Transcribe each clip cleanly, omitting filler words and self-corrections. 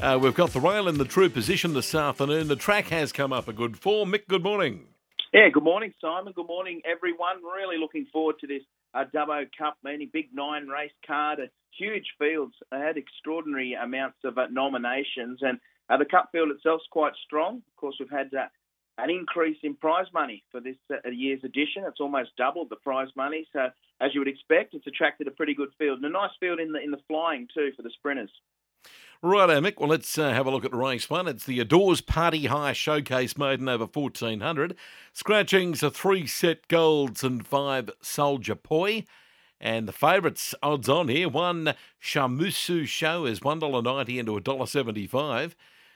We've got the rail in the true position this afternoon. The track has come up a good form. Mick, good morning. Yeah, good morning, Simon. Good morning, everyone. Really looking forward to this Dubbo Cup meeting. Big 9-race card, huge fields. They had extraordinary amounts of nominations, and the Cup field itself's quite strong. Of course, we've had an increase in prize money for this year's edition. It's almost doubled the prize money. So, as you would expect, it's attracted a pretty good field. And a nice field in the flying, too, for the sprinters. Righto, Mick. Well, let's have a look at race one. It's the Adores Party High Showcase Maiden over 1400. Scratchings are 3 Set Golds and 5 Soldier Poi. And the favourites odds on here. 1 Shamusu Show is $1.90 into $1.75.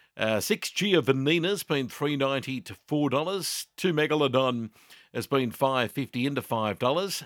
6 Giovannina's been $3.90 to $4. 2 Megalodon has been $5.50 into $5.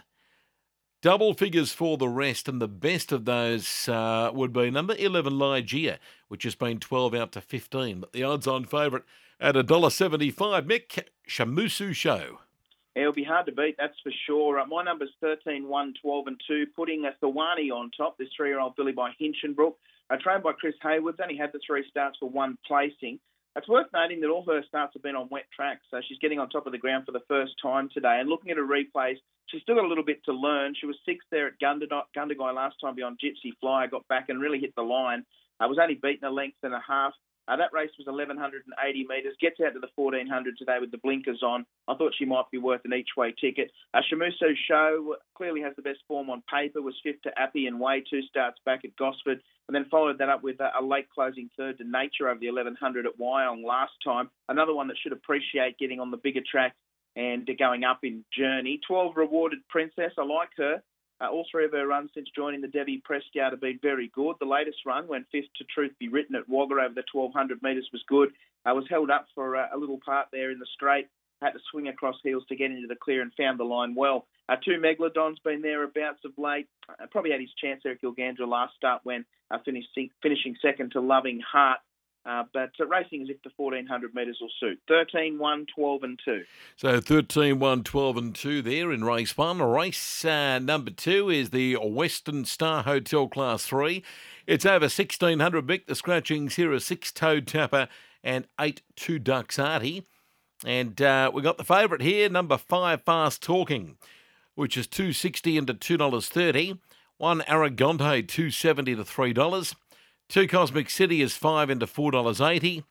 Double figures for the rest, and the best of those would be number 11 Lygia, which has been 12 out to 15. But the odds-on favourite at $1.75. Mick, Shamusu Show. It'll be hard to beat, that's for sure. My number's 13, 1, 12 and 2, putting a Thawani on top, this 3-year-old filly by Hinchinbrook. Trained by Chris Hayward's, only had the 3 starts for 1 placing. It's worth noting that all her starts have been on wet tracks, so she's getting on top of the ground for the first time today. And looking at her replays, she's still got a little bit to learn. She was 6th there at Gundagai last time beyond Gypsy Flyer, got back and really hit the line. Was only beaten a length and a half. That race was 1,180 metres. Gets out to the 1,400 today with the blinkers on. I thought she might be worth an each-way ticket. Shamusu Show clearly has the best form on paper. Was 5th to Appy and Way, 2 starts back at Gosford. And then followed that up with a late closing third to Nature over the 1,100 at Wyong last time. Another one that should appreciate getting on the bigger track and going up in Journey. 12 Rewarded Princess. I like her. All 3 of her runs since joining the Debbie Press Yard have been very good. The latest run, when 5th to Truth Be Written at Wagga over the 1,200 metres, was good. Was held up for a little part there in the straight. Had to swing across heels to get into the clear and found the line well. 2 Megalodon's been thereabouts of late. Probably had his chance there at Gilgandra last start when finishing second to Loving Heart. But racing as if the 1,400 metres will suit. 13, 1, 12 and 2. So 13, 1, 12 and 2 there in race 1. Race number 2 is the Western Star Hotel Class 3. It's over 1,600 Mick. The scratchings here are 6 Toad Tapper and 8 2 Ducks Artie. And we got the favourite here, number 5 Fast Talking, which is $2.60 into $2.30. 1 Aragante, $2.70 to $3. 2 Cosmic City is $5 into $4.80.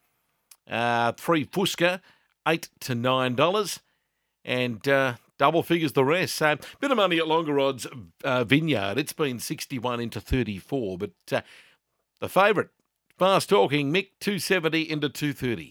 3 Fusca, $8 to $9. And double figures the rest. So bit of money at longer odds. Vineyard, it's been 61 into 34. But the favourite, Fast Talking, Mick, $2.70 into $2.30.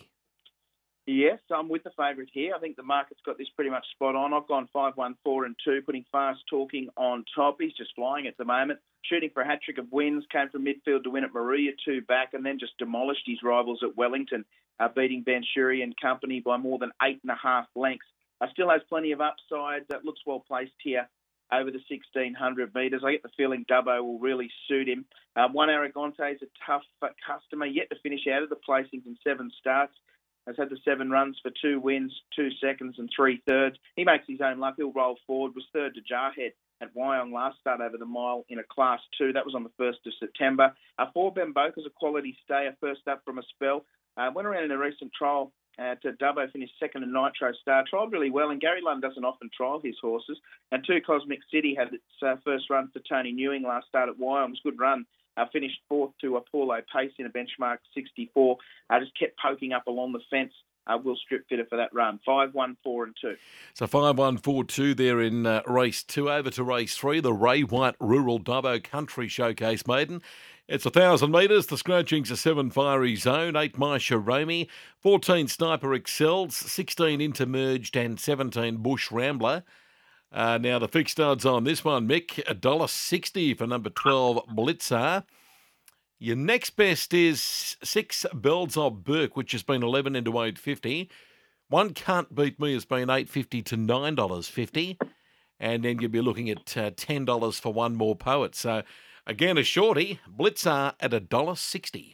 Yes, I'm with the favourite here. I think the market's got this pretty much spot on. I've gone 5, 1, 4 and 2, putting Fast Talking on top. He's just flying at the moment. Shooting for a hat-trick of wins, came from midfield to win at Maria 2 back, and then just demolished his rivals at Wellington, beating Banshuri and company by more than 8.5 lengths. Still has plenty of upside. Looks well placed here over the 1,600 metres. I get the feeling Dubbo will really suit him. 1 Aragante is a tough customer, yet to finish out of the placings in 7 starts. Has had the 7 runs for 2 wins, 2 seconds and 3 thirds. He makes his own luck. He'll roll forward. Was 3rd to Jarhead at Wyong last start over the mile in a Class 2. That was on the 1st of September. 4 Bemboka's a quality stayer, first up from a spell. Went around in a recent trial to Dubbo, finished 2nd in Nitro Star. Trialled really well, and Gary Lund doesn't often trial his horses. And 2 Cosmic City had its first run for Tony Newing last start at Wyong. It was a good run. Finished 4th to Apollo Pace in a benchmark 64. Just kept poking up along the fence. Will Strip fitter for that run. 5, 1, 4 and 2. So 5, 1, 4, 2 there in race 2. Over to race 3, the Ray White Rural Dubbo Country Showcase Maiden. It's 1,000 metres. The scratchings are 7 Fiery Zone, 8 Maisha Romy, 14 Sniper Excels, 16 Intermerged and 17 Bush Rambler. Now the fixed odds on this one, Mick, $1.60 for number 12 Blitzer. Your next best is 6 Bells of Burke, which has been 11 into $8.50. 1 Can't Beat Me has been $8.50 to $9.50. And then you'll be looking at $10 for 1 More Poet. So, again, a shorty, Blitzer at $1.60.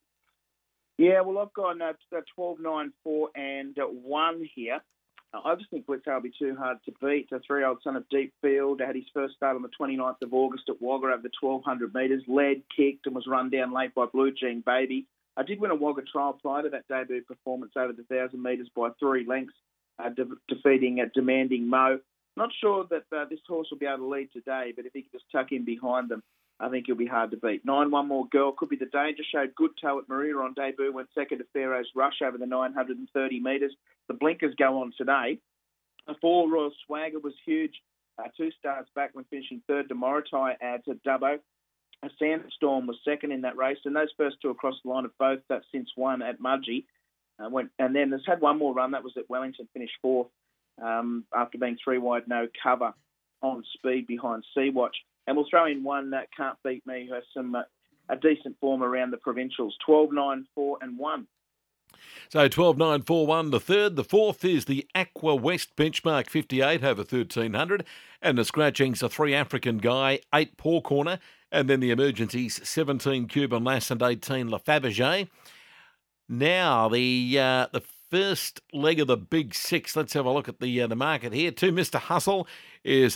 Yeah, well, I've got 12, 9, 4 and 1 here. I just think Blitzer will be too hard to beat. A 3-year-old son of Deep Field had his first start on the 29th of August at Wagga over the 1,200 metres, led, kicked and was run down late by Blue Jean Baby. I did win a Wagga trial prior to that debut performance over the 1,000 metres by 3 lengths, defeating Demanding Mo. Not sure that this horse will be able to lead today, but if he can just tuck in behind them, I think he'll be hard to beat. 9 One More Girl could be the danger. Showed good toe at Maria on debut, went second to Pharaoh's Rush over the 930 metres. The blinkers go on today. 4 Royal Swagger was huge. 2 starts back when finishing third to Moritai to Dubbo. A Sandstorm was second in that race, and those first 2 across the line have both since won at Mudgee. And then there's had one more run. That was at Wellington, finished 4th after being 3 wide, no cover on speed behind Sea-Watch. And we'll throw in one that Can't Beat Me, who has some a decent form around the provincials. 12, 9, 4 and 1. So 12, 9, 4, 1 the third. The fourth is the Aqua West Benchmark 58 over 1,300. And the scratchings are 3 African Guy, 8 Poor Corner. And then the emergencies, 17 Cuban Lass and 18 La Fabergé. Now, the first leg of the Big Six. Let's have a look at the market here. 2 Mr. Hustle is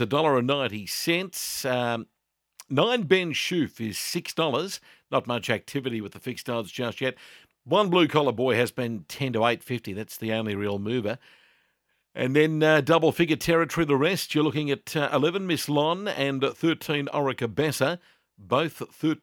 $1.90. 9 Ben Shoof is $6. Not much activity with the fixed odds just yet. 1 Blue Collar Boy has been 10 to 8.50. That's the only real mover. And then double figure territory, the rest. You're looking at 11 Miss Lon and 13 Orica Bessa, both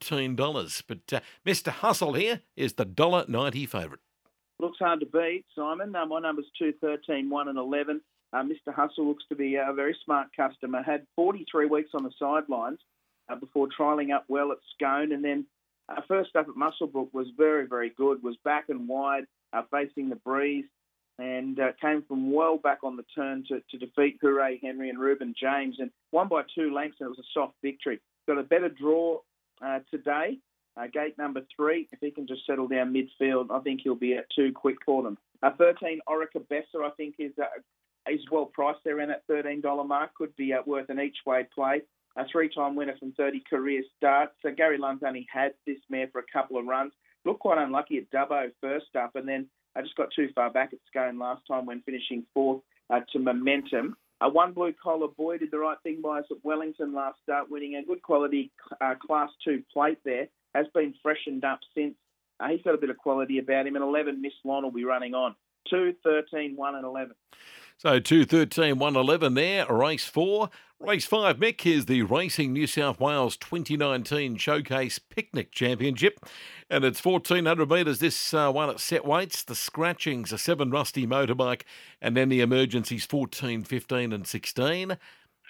$13. But Mr. Hustle here is the $1.90 favourite. Looks hard to beat, Simon. My number's 2, 13, 1 and 11. Mr. Hustle looks to be a very smart customer. Had 43 weeks on the sidelines before trialling up well at Scone. And then first up at Muswellbrook was very, very good. Was back and wide, facing the breeze. And came from well back on the turn to defeat Hooray Henry and Reuben James. And won by 2 lengths, and it was a soft victory. Got a better draw today. Gate number 3, if he can just settle down midfield, I think he'll be at 2 quick for them. 13 Orica Bessa, I think, is well priced there around that $13 mark. Could be worth an each-way play. A 3-time winner from 30 career starts. So Gary Lund's only had this mare for a couple of runs. Looked quite unlucky at Dubbo first up, and then I just got too far back at Scone last time when finishing 4th to Momentum. 1 Blue Collar Boy did the right thing by us at Wellington last start, winning a good quality Class 2 plate there. Has been freshened up since. He's got a bit of quality about him. And 11, Miss Lon will be running on. 2, 13, 1 and 11. So 2, 13, 1, 11 there. Race 4. Race 5, Mick, is the Racing New South Wales 2019 Showcase Picnic Championship. And it's 1,400 metres, this one at set weights. The scratchings are 7 Rusty Motorbike. And then the emergencies 14, 15 and 16.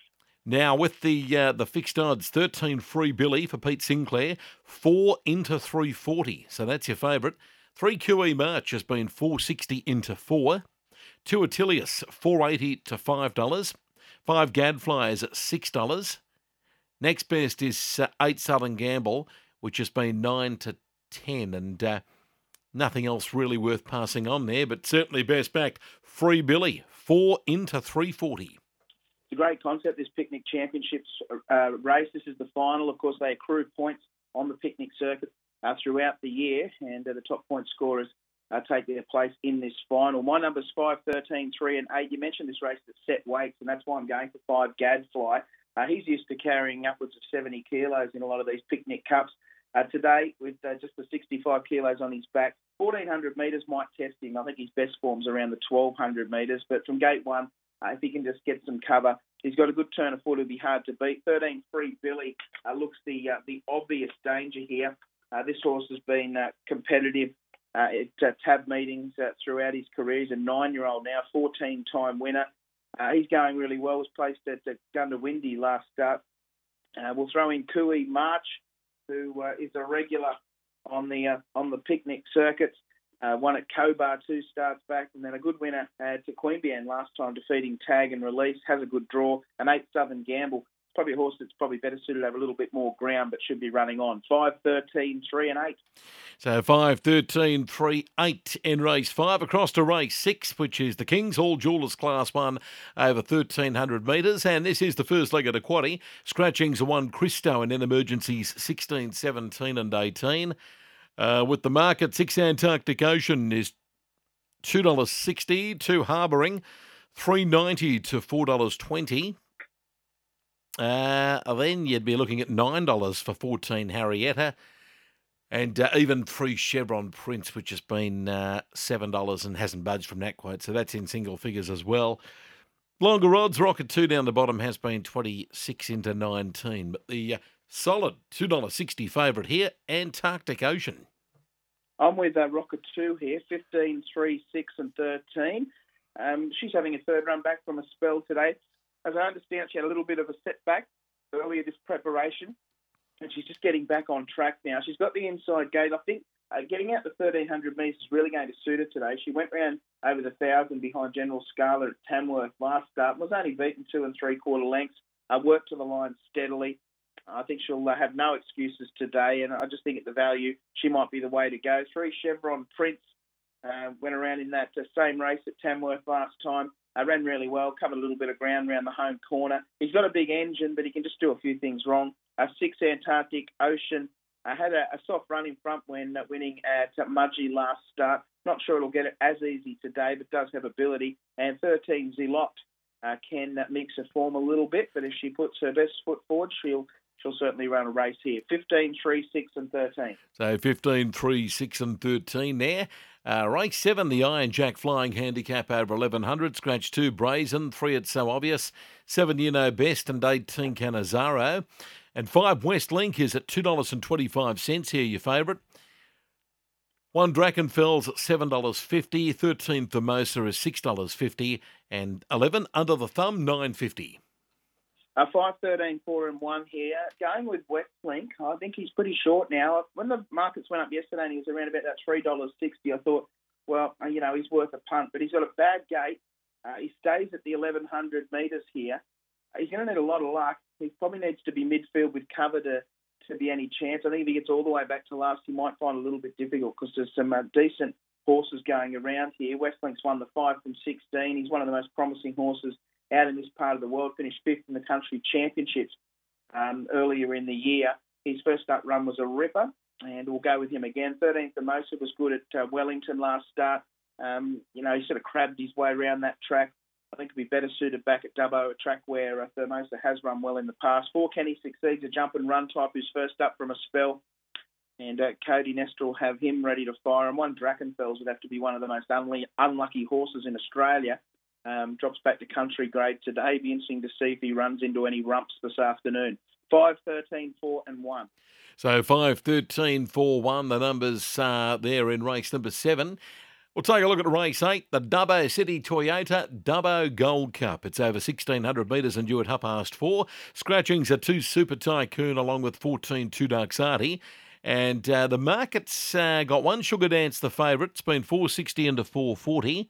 Now, with the fixed odds, 13 Free Billy for Pete Sinclair, 4 into 340. So that's your favourite. 3 QE March has been 460 into 4. 2 Attilius, 480 to $5. 5 Gadflies at $6. Next best is 8 Southern Gamble, which has been 9 to 10. And nothing else really worth passing on there, but certainly best backed. Free Billy, 4 into 340. It's a great concept, this Picnic Championships race. This is the final. Of course, they accrue points on the picnic circuit throughout the year, and the top point scorers take their place in this final. My numbers 5, 13, 3 and 8. You mentioned this race at set weights, and that's why I'm going for 5 Gadfly. He's used to carrying upwards of 70 kilos in a lot of these picnic cups. Today, with just the 65 kilos on his back, 1,400 metres might test him. I think his best form's around the 1,200 metres, but from gate 1, if he can just get some cover, he's got a good turn of foot. It'll be hard to beat. 13 Free Billy looks the obvious danger here. This horse has been competitive at tab meetings throughout his career. He's a 9-year-old now, 14-time winner. He's going really well. Was placed at Gundawindi last start. We'll throw in Kui March, who is a regular on the picnic circuits. Won at Cobar 2 starts back, and then a good winner to Queanbeyan last time, defeating Tag and Release. Has a good draw. An 8 Southern Gamble. It's probably a horse that's probably better suited to have a little bit more ground, but should be running on. 5, 13, 3 and 8. So 5, 13, 3, 8 in race 5. Across to race 6, which is the Kings Hall Jewellers Class 1 over 1,300 metres. And this is the first leg of the quaddie. Scratchings are 1 Christo, and then emergencies 16, 17 and 18. With the market, 6 Antarctic Ocean is $2.60, 2 Harbouring, $3.90 to $4.20. Then you'd be looking at $9 for 14 Harrietta. And even 3 Chevron Prince, which has been $7 and hasn't budged from that quote. So that's in single figures as well. Longer odds, Rocket 2 down the bottom has been 26 into 19. But the solid $2.60 favourite here, Antarctic Ocean. I'm with Rocket 2 here, 15, 3, 6 and 13. She's having a third run back from a spell today. As I understand, she had a little bit of a setback earlier this preparation, and she's just getting back on track now. She's got the inside gate. I think getting out the 1,300 metres is really going to suit her today. She went round over the 1,000 behind General Scala at Tamworth last start, was only beaten 2 3/4 lengths, worked to the line steadily. I think she'll have no excuses today, and I just think at the value, she might be the way to go. 3 Chevron Prince went around in that same race at Tamworth last time. Ran really well, covered a little bit of ground around the home corner. He's got a big engine, but he can just do a few things wrong. 6 Antarctic Ocean had a soft run in front when winning at Mudgee last start. Not sure it'll get it as easy today, but does have ability. And 13 Zilot can mix her form a little bit, but if she puts her best foot forward, she'll certainly run a race here. 15, 3, 6 and 13. So 15, 3, 6 and 13 there. Race 7, the Iron Jack Flying Handicap over 1,100. Scratch 2, Brazen. 3, It's So Obvious. 7, You Know Best. And 18, Canizaro. And 5, West Link is at $2.25 here, your favourite. 1, Drachenfels, $7.50. 13, Thermosa is $6.50. And 11, Under the Thumb, $9.50. 5, 13, 4 and 1 here. Going with Westlink, I think he's pretty short now. When the markets went up yesterday and he was around about that $3.60, I thought, well, he's worth a punt. But he's got a bad gate. He stays at the 1,100 metres here. He's going to need a lot of luck. He probably needs to be midfield with cover to be any chance. I think if he gets all the way back to last, he might find it a little bit difficult because there's some decent horses going around here. Westlink's won the 5 from 16. He's one of the most promising horses out in this part of the world, finished 5th in the country championships earlier in the year. His first up run was a ripper, and we'll go with him again. 13th Thermosa was good at Wellington last start. He sort of crabbed his way around that track. I think he'll be better suited back at Dubbo, a track where Thermosa has run well in the past. 4, Kenny Succeeds, a jump and run type who's first up from a spell. And Cody Nestor will have him ready to fire. And 1, Drachenfels would have to be one of the most unlucky horses in Australia. Drops back to country grade today. Be interesting to see if he runs into any rumps this afternoon. 5, 13, 4 and 1. So 5, 13, 4, 1. The numbers there in race number 7. We'll take a look at race 8, the Dubbo City Toyota Dubbo Gold Cup. It's over 1,600 metres and due at 4:30. Scratchings are 2 Super Tycoon along with 14 Two Darks Artie. And the market's got 1 Sugar Dance, the favourite. It's been 460 into 440.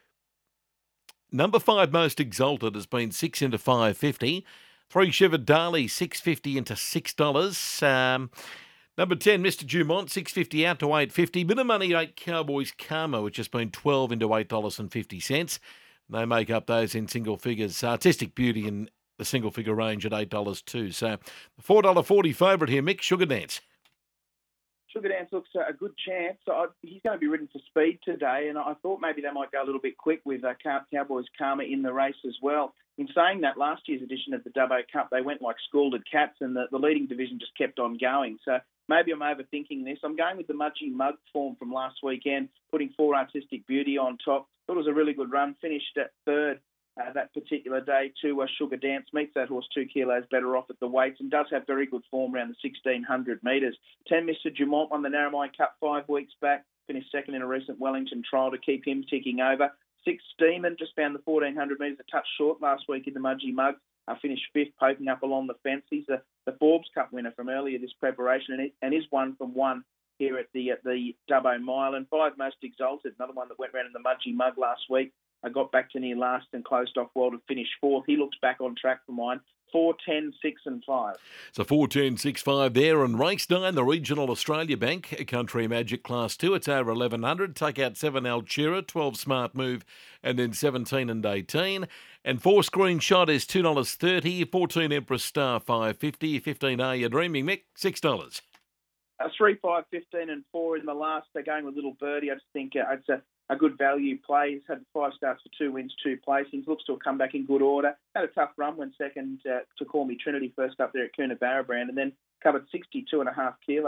Number 5 Most Exalted has been 6 into 550. 3 Shivered Darley, $6.50 into $6. Number 10 Mr. Dumont, $6.50 out to $8.50. Bit of money 8 Cowboys Karma, which has been 12 into $8.50. They make up those in single figures. Artistic Beauty in the single figure range at $8 too. So the $4.40 favourite here, Mick, Sugar Dance. Sugar Dance looks a good chance. He's going to be ridden for speed today, and I thought maybe they might go a little bit quick with Cowboys Karma in the race as well. In saying that, last year's edition of the Dubbo Cup, they went like scalded cats, and the leading division just kept on going. So maybe I'm overthinking this. I'm going with the Mudgee Mug form from last weekend, putting 4 Artistic Beauty on top. Thought it was a really good run, finished at 3rd. That particular day to Sugar Dance. Meets that horse 2 kilos better off at the weights and does have very good form around the 1,600 metres. 10 Mr. Dumont won the Narromine Cup 5 weeks back, finished 2nd in a recent Wellington trial to keep him ticking over. 6 Steeman just found the 1,400 metres a touch short last week in the Mudgee Mug. Finished 5th, poking up along the fence. He's the Forbes Cup winner from earlier this preparation and is 1 from 1 here at the Dubbo Mile. And 5 Most Exalted, another one that went round in the Mudgee Mug last week. I got back to near last and closed off well to finish 4th. He looks back on track for mine. 4, 10, 6 and 5. So 4, 10, 6, 5 there. And race 9, the Regional Australia Bank, Country Magic Class 2. It's over 1,100. Take out 7 Altura, 12 Smart Move, and then 17 and 18. And 4 Screenshot is $2.30. 14 Empress Star, $5.50. 15 Are You Dreaming, Mick? $6. 3, 5, 15 and 4 in the last. They're going with Little Birdie. I just think it's a good value play. He's had 5 starts for 2 wins, 2 placings. Looks to have come back in good order. Had a tough run when second to Call Me Trinity first up there at Coonabarra Brand, and then covered 62.5 kilos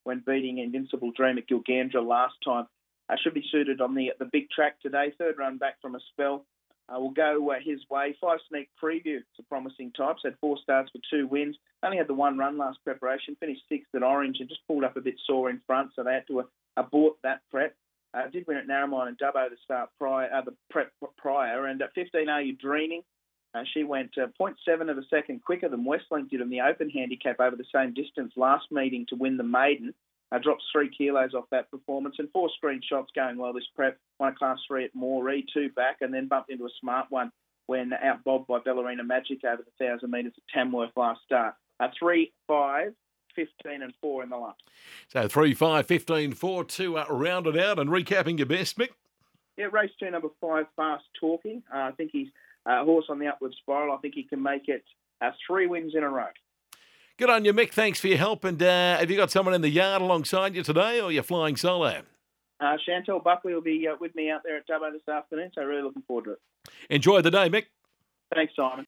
when beating Invincible Dream at Gilgandra last time. Should be suited on the big track today. Third run back from a spell. We'll go his way. 5 Sneak Preview. It's a promising type. So had 4 starts for 2 wins. Only had the 1 run last preparation. Finished 6th at Orange and just pulled up a bit sore in front. So they had to abort that prep. Did win at Narromine and Dubbo to start the prep prior. And at 15, Are You Dreaming? She went 0.7 of a second quicker than Westlink did in the open handicap over the same distance last meeting to win the maiden. Drops 3 kilos off that performance and 4 screenshots going well this prep. Won a Class 3 at Moree, 2 back, and then bumped into a smart one when outbobbed by Ballerina Magic over the 1,000 metres at Tamworth last start. 3, 5, 15 and 4 in the last. So 3, 5, 15, 4 to round it out and recapping your best, Mick. Yeah, race 2, number 5, Fast Talking. I think he's a horse on the upward spiral. I think he can make it 3 wins in a row. Good on you, Mick. Thanks for your help. And have you got someone in the yard alongside you today, or you're flying solo? Chantel Buckley will be with me out there at Dubbo this afternoon, so really looking forward to it. Enjoy the day, Mick. Thanks, Simon.